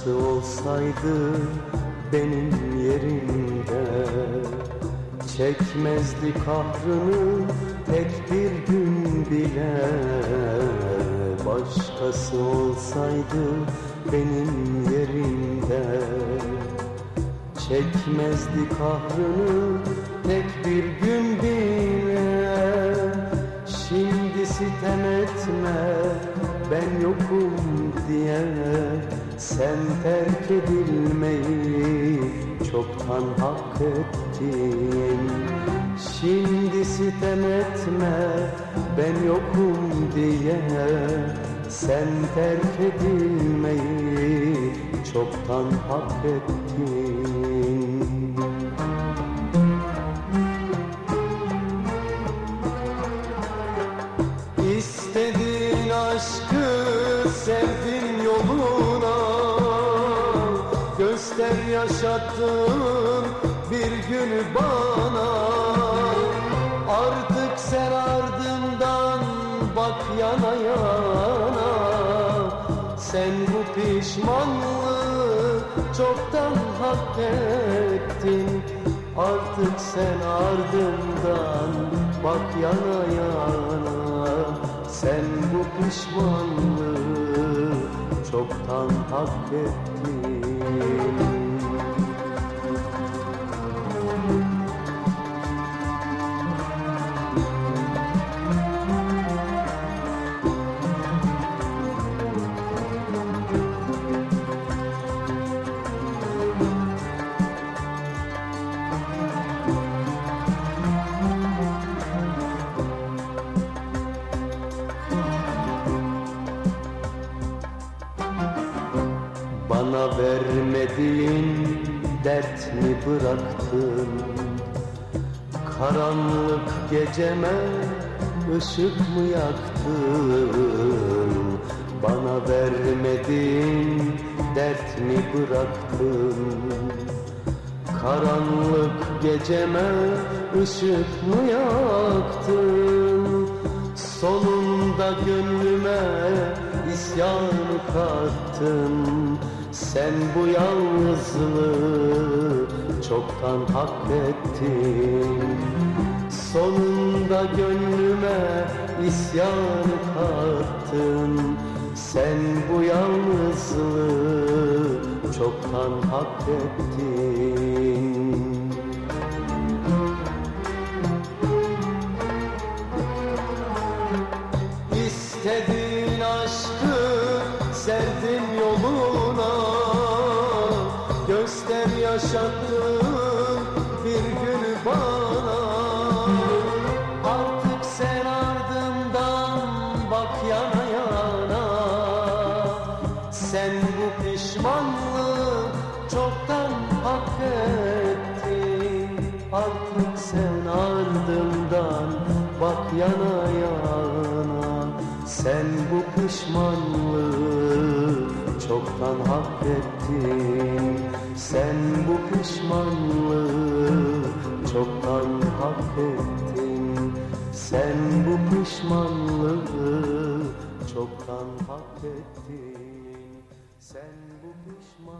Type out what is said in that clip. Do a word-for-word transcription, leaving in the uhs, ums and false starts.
başkası olsaydı benim yerimde, çekmezdi kahrını tek bir gün bile. Başkası olsaydı benim yerimde, çekmezdi kahrını tek bir gün bile. Şimdi sitem etme ben yokum diye, sen terk edilmeyi çoktan hak ettin. Şimdi sitem etme ben yokum diye, sen terk edilmeyi çoktan hak ettin. İstediğin aşkı sevdin yoluna, göster yaşattığın bir günü bana. Artık sen ardımdan bak yana yana, sen bu pişmanlığı çoktan hak ettin. Artık sen ardımdan bak yana yana, sen bu pişmanlığı çoktan hak ettin. Bana vermediğin dert mi bıraktın? Karanlık geceme ışık mı yaktın? Bana vermediğin dert mi bıraktın? Karanlık geceme ışık mı yaktın? Sonunda gönlüme isyanı kattın. Sen bu yalnızlığı çoktan hak ettin. Sonunda gönlüme isyanı kattın. Sen bu yalnızlığı çoktan hak ettin. İstediğin aşkı serdin yoluna, göster yaşattığın bir günü bana. Artık sen ardımdan bak yana yana, sen bu pişmanlığı çoktan hak ettin. Artık sen ardımdan bak yana yana, sen bu pişmanlığı çoktan hak ettin. Sen bu pişmanlığı çoktan hak ettin. Sen bu pişmanlığı çoktan hak ettin. Sen bu pişmanlığı